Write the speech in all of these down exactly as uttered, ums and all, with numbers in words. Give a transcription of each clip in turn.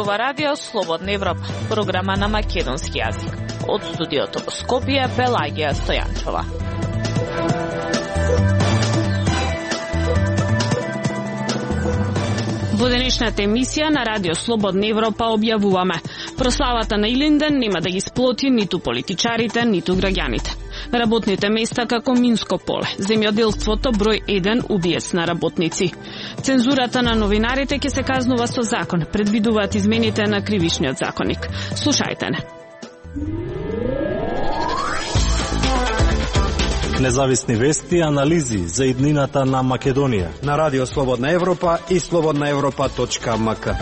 зборува Радио Слободна Европа, програма на македонски јазик. Од студиото во Скопје, Пелагија Стојанчова. Во денешната емисија на Радио Слободна Европа објавуваме: прославата на Илинден нема да ги сплоти ниту политичарите, ниту граѓаните. Работните места како минско поле, земјоделството број еден убиец на работници. Цензурата на новинарите ќе се казнува со закон, предвидуваат измените на кривичниот законник. Слушајте не. Независни вести и анализи за иднината на Македонија на Радио Слободна Европа и слободна европа точка ем ка.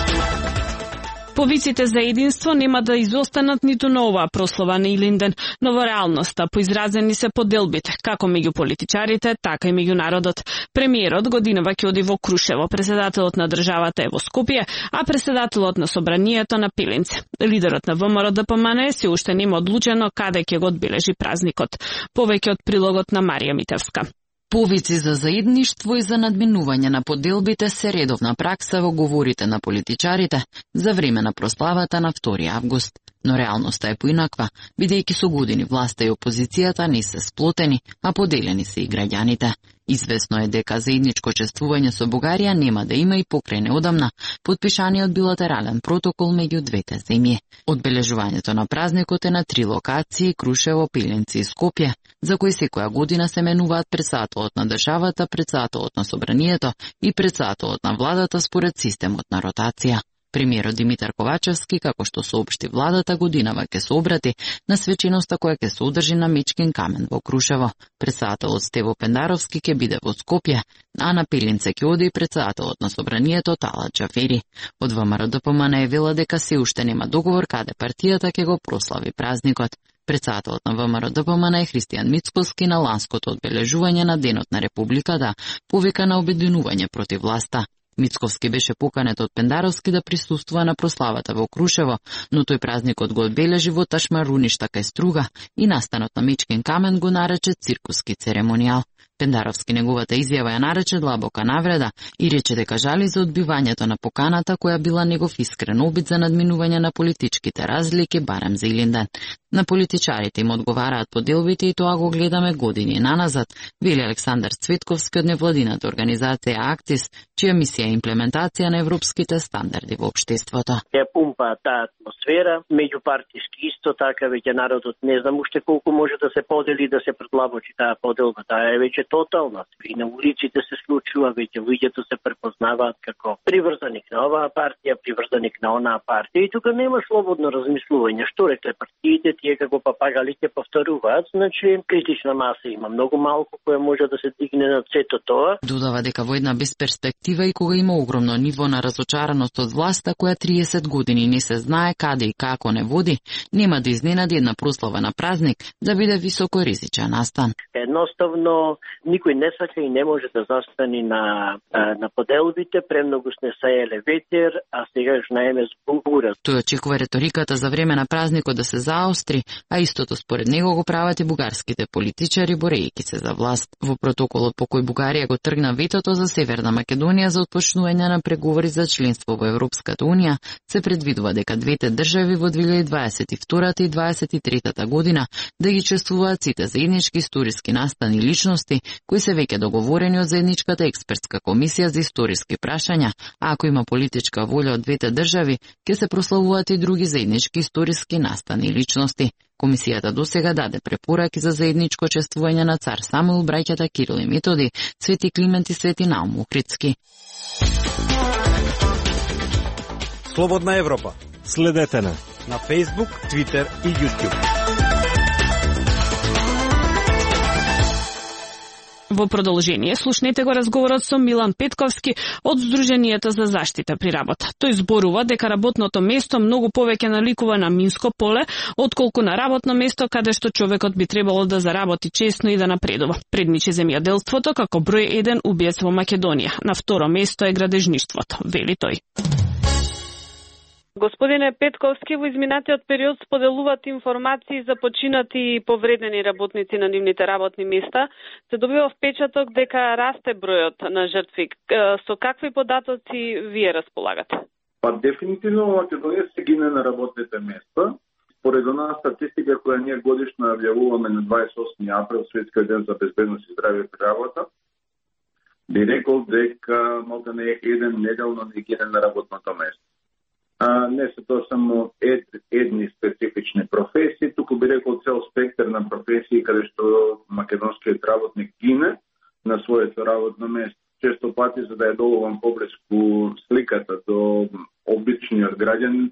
Повиците за единство нема да изостанат ниту на оваа прослава на Илинден, но во реалноста поизразени се поделбите, како меѓу политичарите, така и меѓу народот. Премиерот годинава ќе оди во Крушево, председателот на државата е во Скопје, а председателот на собранието на Пилинце. Лидерот на ВМРО-ДПМН се уште нема одлучено каде ќе го одбележи празникот. Повеќе од прилогот на Марија Митевска. Повици за заедништво и за надминување на поделбите се редовна пракса во говорите на политичарите за време на прославата на втори август. Но реалноста е поинаква, бидејќи со години власта и опозицијата не се сплотени, а поделени се и граѓаните. Известно е дека заедничко чествување со Бугарија нема да има и покрај неодамна подпишаниот билатерален протокол меѓу двете земји. Одбележувањето на празникот е на три локации: Крушево, Пилинци и Скопје, за кои секоја година се менуваат председателот на државата, председателот на собранието и председателот на владата според системот на ротација. Премиерот Димитар Ковачевски, како што соопшти владата, годинава ќе се обрати на свеченоста која ќе се одржи на Мечкин камен во Крушево. Председателот Стево Пендаровски ќе биде во Скопје, а на Пилинце ќе оди и председателот на собранието Талат Џафери. Од ВМРО-ДПМН е вела дека се уште нема договор каде партијата ќе го прослави празникот. Председателот на ВМРО-ДПМН е Христијан Мицкоски на ланското одбележување на Денот на Републиката повика на обединување против власта. Мицковски беше поканет од Пендаровски да присуствува на прославата во Крушево, но тој празникот го одбележи во ташмаруништа кај Струга и настанот на Мечкин камен го нарече циркуски церемонијал. Пендаровски неговата изјава ја нарече длабока навреда и рече дека жали за одбивањето на поканата која била негов искрен обид за надминување на политичките разлики барем за Илинден. На политичарите им одговараат поделбите и тоа го гледаме години наназад, вели Александар Цветковски од невладината организација Актис, чија мисија е имплементација на европските стандарди во општеството. Ја пумпа таа атмосфера, меѓупартиски исто така, веќе народот не знам уште колку може да се подели, да се предлабочи таа поделба, таа е веќе тотална. И на улиците се случува, веќе луѓето се препознаваат како приврзаник на оваа партија, приврзаник на онаа партија и тука нема слободно размислување. Што рекле партиите, тие како папагалите повторуваат, значи критична маса има многу малку која може да се дигне над сето тоа. Додава дека во една безперспектива и кога има огромно ниво на разочараност од власта која триесет години не се знае каде и како не води, нема да изненади една прослава на празник да биде високо ризичен настан. Едноставно никој не сака и не може да застани на на поделбите, премногу сне саеле ветер, а сегаш наеме збура. Тој очекува реториката за време на празникот да се заостри, а истото според него го прават и бугарските политичари борејќи се за власт. Во протоколот по кој Бугарија го тргна ветото за Северна Македонија за отпочнување на преговори за членство во Европската унија, се предвидува дека двете држави во две илјади дваесет и втора и дваесет и трета година да ги чествуваат сите заеднички историски настани личности кои се веќе договорени од заедничката експертска комисија за историски прашања, а ако има политичка волја од двете држави, ќе се прославуваат и други заеднички историски настани личности. Комисијата досега даде препораки за заедничко чествување на цар Самуил, браќата Кирил и Методи, Свети Климент и Свети Наум Охридски. Слободна Европа. Следете на на Facebook, Twitter и YouTube. Во продолжение, слушнете го разговорот со Милан Петковски од Сдруженијето за заштита при работа. Тој зборува дека работното место многу повеќе наликува на минско поле, отколку на работно место каде што човекот би требало да заработи честно и да напредува. Предничи земјоделството како број еден убиец во Македонија. На второ место е градежништвото, вели тој. Господине Петковски, во изминатиот период споделуваат информации за починати и повредени работници на нивните работни места. Се добива впечаток дека расте бројот на жртви. Со какви податоци вие располагате? Па дефинитивно во Македонија се гине на работните места. Според она статистика која ние годишно објавуваме на дваесет и осми април, Светскиот ден за безбедност и здравје при работа, би рекол дека малку не е еден неделно не гине на работното место. А, не се тоа само ед, едни специфични професии, туку би рекол цел спектар на професии каде што македонскиот работник гине на своето работно место. Често пати, за да е доловам поблиску сликата до обичниот граѓанин,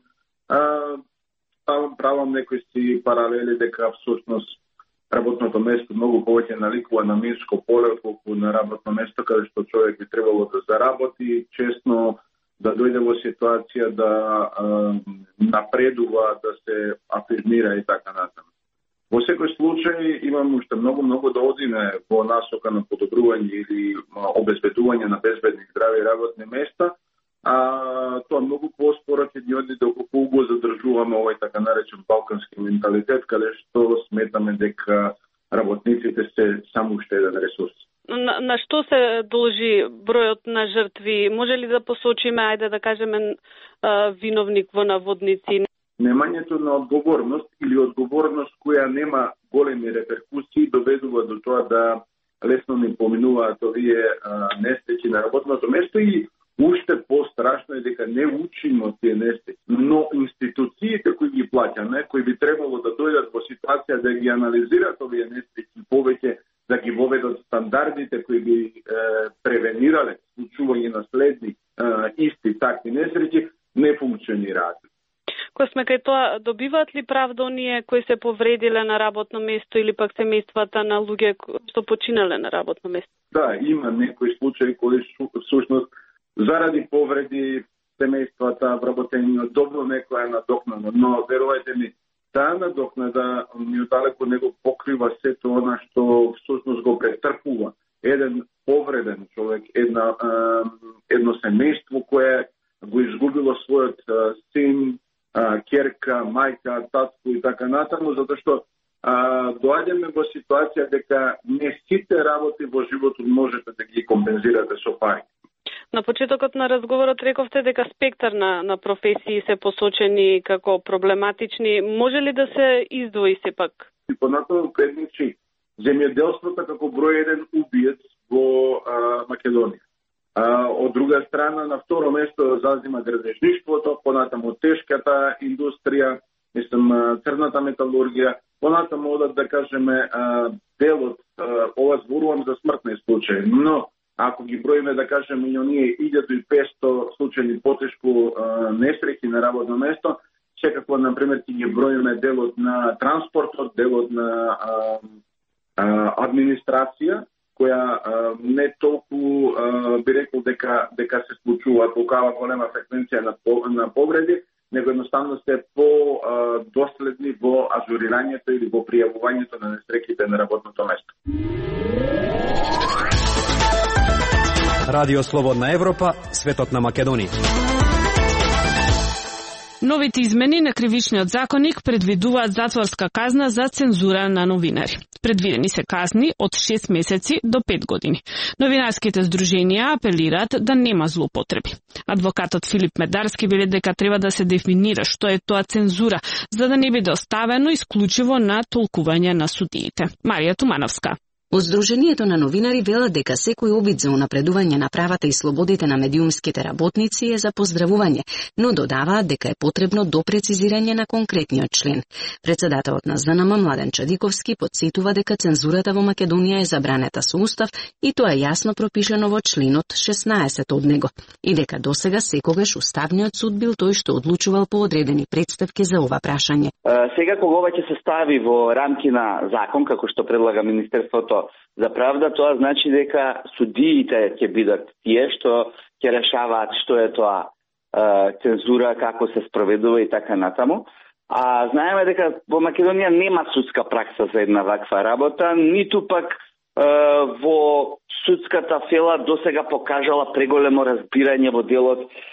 ставам правам некои си паралели дека всушност работното место многу повеќе наликува на минско поле отколку на работно место каде што човек би требало да заработи, честно да дојде во ситуација да а, напредува, да се афирмира и така натаму. Во секој случај имам уште многу многу да одиме во насока на подобрување или обезбедување на безбедни здрави работни места, а тоа многу поспоро ќе ни оди доколку го задржуваме овој така наречен балкански менталитет, каде што сметаме дека работниците се само уште еден ресурс. На, на што се должи бројот на жртви? Може ли да посочиме, ајде да кажеме, виновник во наводници? Немањето на одговорност или одговорност која нема големи реперкусии доведува до тоа да лесно ни поминуваат овие несреќи на работното место и уште по-страшно е дека не учиме од тие несреќи, но институциите кои ги плаќаме, кои би требало да дојдат во ситуација да ги анализират овие несреќи повеќе, да ги воведат стандардите кои би е, превенирале случување на следни е, исти такви несреќи, не функционираат. Кој сме кај тоа, добиваат ли правда оние кои се повредиле на работно место или пак семејствата на луѓе што починале на работно место? Да, има некои случаи кои всушност заради повреди семејствата, вработениот добро некоја надокнада, но верувајте ми, таа надокнада ни одалеку него покрива сето она што всушност го претрпува еден повреден човек, една едно семејство кое го изгубило својот син, ќерка, мајка, татко и така натаму, затоа што а, доаѓаме во ситуација дека не сите работи во животот можете да ги компензирате со пари. На почетокот на разговорот рековте дека спектар на, на професии се посочени како проблематични. Може ли да се издвои сепак? И понатаму предничи земјоделството како број еден убиец во а, Македонија. А, од друга страна, на второ место зазима градежништвото, понатаму тешката индустрија, мислам, црната металургија, понатаму одат, да кажеме, делот, ова зборувам за смртни случаи, но ако ги броиме, да кажеме, и оние илјаду и петсто случаи потешко несреќи на работно место, секако, например, ќе ги броиме делот на транспортот, делот на а, а, администрација, која а, не толку а, би рекол дека дека се случува толкова голема фреквенција на, на повреди, него едноставно се по а, доследни во ажурирањето или во пријавувањето на несреќите на работното место. Радио Слободна Европа, светот на Македонија. Новите измени на кривичниот законник предвидуваат затворска казна за цензура на новинари. Предвидени се казни од шест месеци до пет години. Новинарските здруженија апелираат да нема злоупотреби. Адвокатот Филип Медарски вели дека треба да се дефинира што е тоа цензура, за да не биде оставено исклучиво на толкување на судиите. Марија Тумановска. Од Сдруженијето на новинари велат дека секој обид за унапредување на правата и слободите на медиумските работници е за поздравување, но додаваат дека е потребно допрецизирање на конкретниот член. Председателот на З Н М Младен Чадиковски потсетува дека цензурата во Македонија е забранета со устав и тоа е јасно пропишено во членот шеснаесет од него, и дека досега секогаш уставниот суд бил тој што одлучувал по одредени претставки за ова прашање. Сега кога ова ќе се стави во рамки на закон, како што предлага Министерството за правда, тоа значи дека судиите ќе бидат тие што ќе решаваат што е тоа е, цензура, како се спроведува и така натаму. А знаеме дека во Македонија нема судска пракса за една ваква работа, ниту пак е, во судската фела досега покажала преголемо разбирање во делот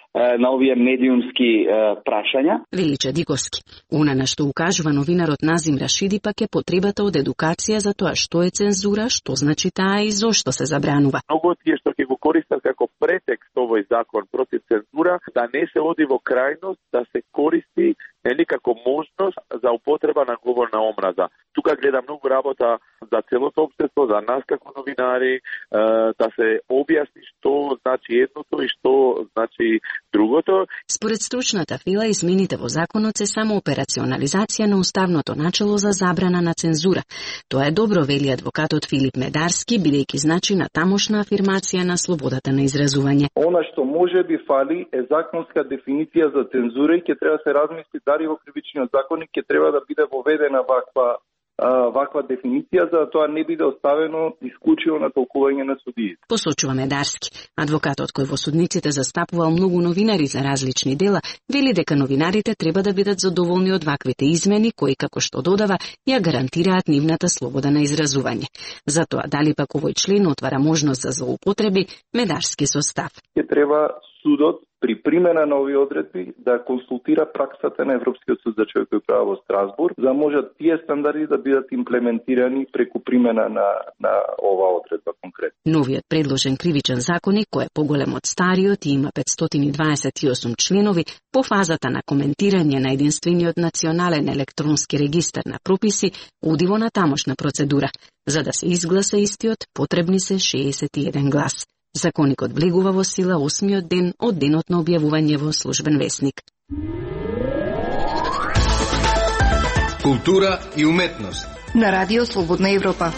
на овие медиумски прашања. Велича Диковски. Она на што укажува новинарот Назим Рашиди пак е потребата од едукација за тоа што е цензура, што значи таа и зошто се забранува. Многу од тие што ќе го користат како претекст овој закон против цензура, да не се оди во крајност, да се користи нели како можност за употреба на говор на омраза. Тука гледа многу работа за целото општество, за нас како новинари, да се објасни што значи едното и што значи другото. Според стручната фила, измените во законот се само операционализација на уставното начело за забрана на цензура. Тоа е добро, вели адвокатот Филип Медарски, бидејќи значи на тамошна афирмација на слободата на изразување. Она што може би фали е законска дефиниција за цензура и ќе треба да се размисли дали во кривичниот законник ќе треба да биде воведена ваква ваква дефиниција, за да тоа не биде оставено исклучиво на толкување на судиите. Посочува Медарски. Адвокатот кој во судниците застапувал многу новинари за различни дела, вели дека новинарите треба да бидат задоволни од ваквите измени кои, како што додава, ја гарантираат нивната слобода на изразување. Затоа, дали пак овој член отвара можност за злоупотреби, Медарски со став. Ќе треба судот при примена на овие одредби да консултира праксата на Европскиот суд за човекови права во Страсбург, за да можат тие стандарди да бидат имплементирани преку примена на, на оваа одредба конкретно. Новиот предложен кривичен законник, кој е поголем од стариот и има петстотини дваесет и осум членови, по фазата на коментирање на единствениот национален електронски регистар на прописи, уди во натамошна процедура. За да се изгласа истиот, потребни се шеесет и еден глас. Законникот влегува во сила осмиот ден од денот на објавување во Службен весник. Култура и уметност на Радио Слободна Европа.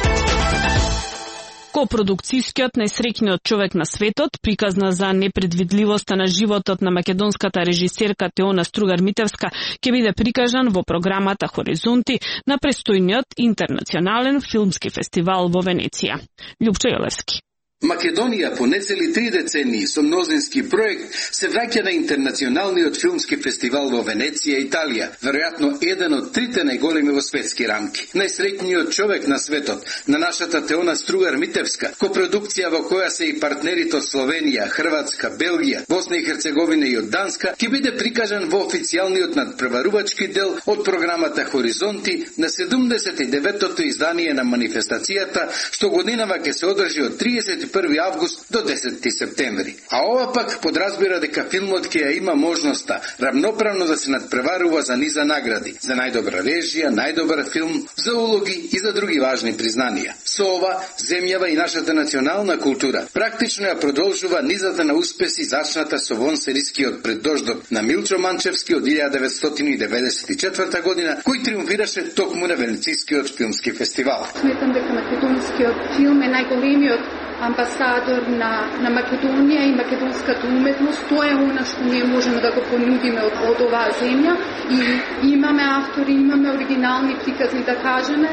Копродукцијскиот најсреќниот човек на светот, приказна за непредвидливоста на животот на македонската режисерка Теона Стругар-Митевска, ќе биде прикажан во програмата Хоризонти на престојниот интернационален филмски фестивал во Венеција. Љупчо Јолевски. Македонија по нецели три децении со мнозински проект се враќа на интернационалниот филмски фестивал во Венеција, Италија, веројатно еден од трите најголеми во светски рамки. Најсреќниот човек на светот, на нашата Теона Стругар-Митевска, копродукција во која се и партнерите од Словенија, Хрватска, Белгија, Босна и Херцеговина и од Данска, ќе биде прикажан во официјалниот надпреварувачки дел од програмата Хоризонти на седумдесет и деветото издание на манифестацијата, што годинава ќе се одржи од триесет и први август до десети септември. А ова пак подразбира дека филмот ќе ја има можноста рамноправно да се надпреварува за низа награди, за најдобра режија, најдобар филм, за улоги и за други важни признанија. Со ова, земјава и нашата национална култура практично ја продолжува низата на успеси зачната со вон серискиот преддождок на Милчо Манчевски од илјада деветстотини деветдесет и четврта година, кој триумфираше токму на Венецијскиот филмски фестивал. Сметам дека македонскиот филм е најголемиот амбасадор на, на Македонија и македонската уметност. Тоа е она што ние можеме да го понудиме од, од оваа земја и имаме автори, имаме оригинални приказни да кажеме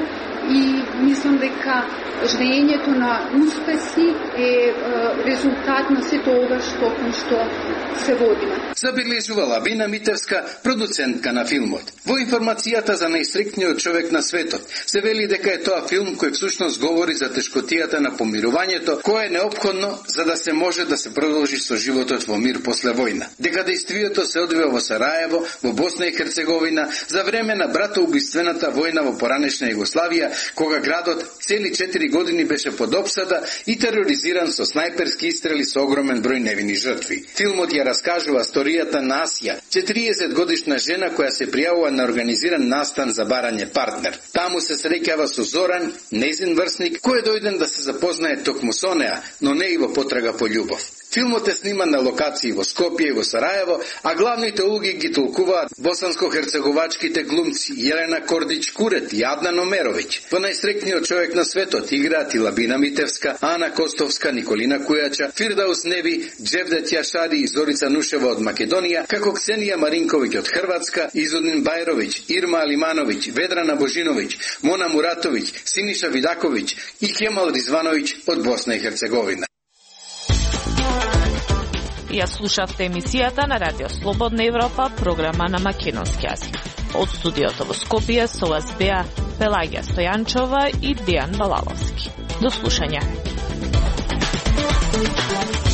и мислам дека ждењето на успеси е, е резултат на сето ова што кон што се водиме. Забележува Лавина Митевска, продуцентка на филмот. Во информацијата за најстрикниот човек на светот се вели дека е тоа филм кој всушност говори за тешкотијата на помирувањето, кое е неопходно за да се може да се продолжи со животот во мир после војна. Дека дејствието се одвива во Сараево, во Босна и Херцеговина, за време на братоубиствената војна во поранешна Југославија, кога градот цели четири години беше под опсада и тероризиран со снајперски истрели со огромен број невини жртви. Филмот ја раскажува историјата на Асија, четириесет годишна жена која се пријавува на организиран настан за барање партнер. Таму се среќава со Зоран, нејзин врсник, кој е дојден да се запознае токму со неа, но не и во потрага по љубов. Филмот е сниман на локации во Скопје и во Сараево, а главните улоги ги толкуваат босанско-херцеговачките глумци Јелена Кордич-Курет и Аднан Омеровиќ. Во најстрекниот човек на светот играат и Лабина Митевска, Ана Костовска, Николина Кујача, Фирдаус Неви, Джевдет Јашари и Зорица Нушева од Македонија, како Ксенија Маринковиќ од Хрватска, Изудин Бајровиќ, Ирма Алимановиќ, Ведрана Божиновиќ, Мона Муратовиќ, Синиша Видаковиќ и Кемал Ризвановиќ од Босна и Херцеговина. Ја слушавте емисијата на Радио Слободна Европа, програма на македонски јазик. Од студиото во Скопје со вас беа Пелагија Стојанчова и Дејан Балаловски. До слушање.